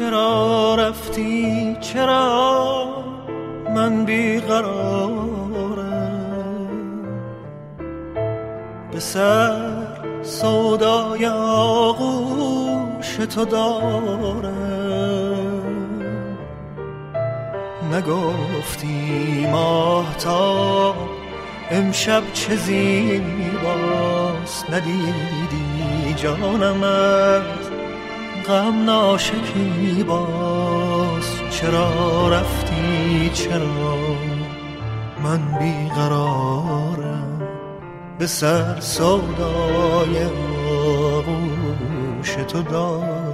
چرا رفتی چرا من بیقرارم، به سر سودای آغوش تو دارم. نگفتی ماهتاب امشب چه زیباست، ندیدی جانم از غم ناشکیباست. چرا رفتی چرا من بیقرارم، به سر سودای آغوش تو دارم.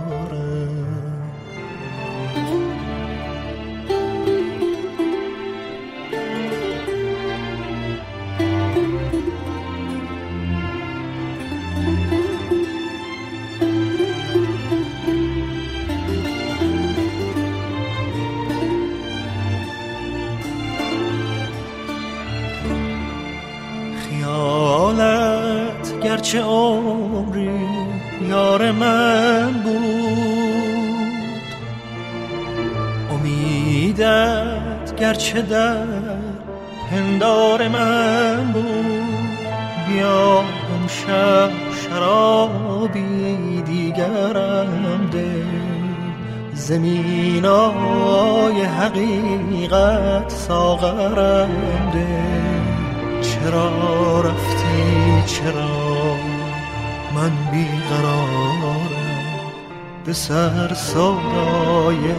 گرچه عمری یار من بود، امیدت گرچه در پندار من بود. بیا امشب شرابی دیگرم ده، زمینای حقیقت ساغرم ده. چرا رفتی چرا من بیقرارم، به سر سودای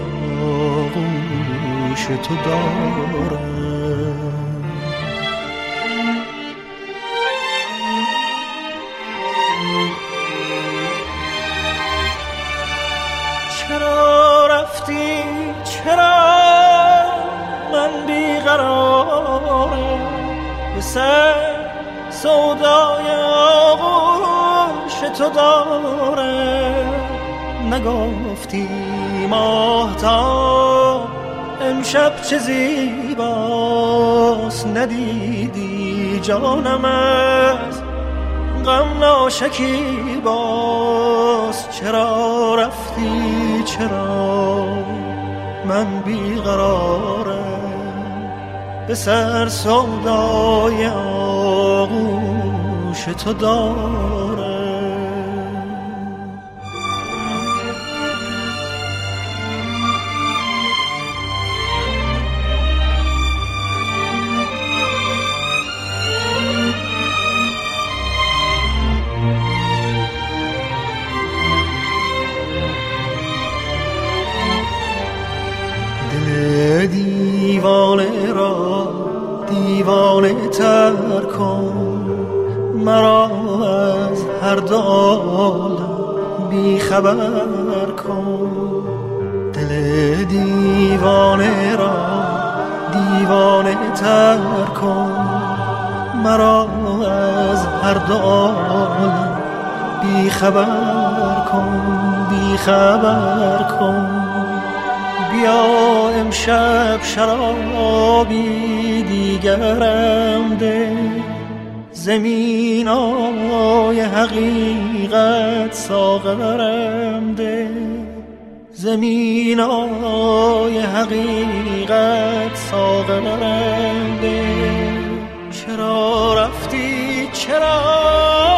آغوش تو دارم. چرا رفتی چرا من بیقرارم، به سر سودای آغوش تو دارم. نگفتی ماهتاب امشب چه زیباست، ندیدی جانم از غم ناشکیباست. چرا رفتی چرا من بیقرارم، به سر سودای آغوش تو دارم. دل دیوانه را دیوانه تر کن، مرا از هر دو عالم بی خبر کن. دل دیوانه را دیوانه تر کن، مرا از هر دو عالم بی خبر کن، بی خبر کن. بیا امشب شرابی دیگرم ده، زمینای حقیقت ساغرم ده، زمینای حقیقت ساغرم ده. چرا رفتی چرا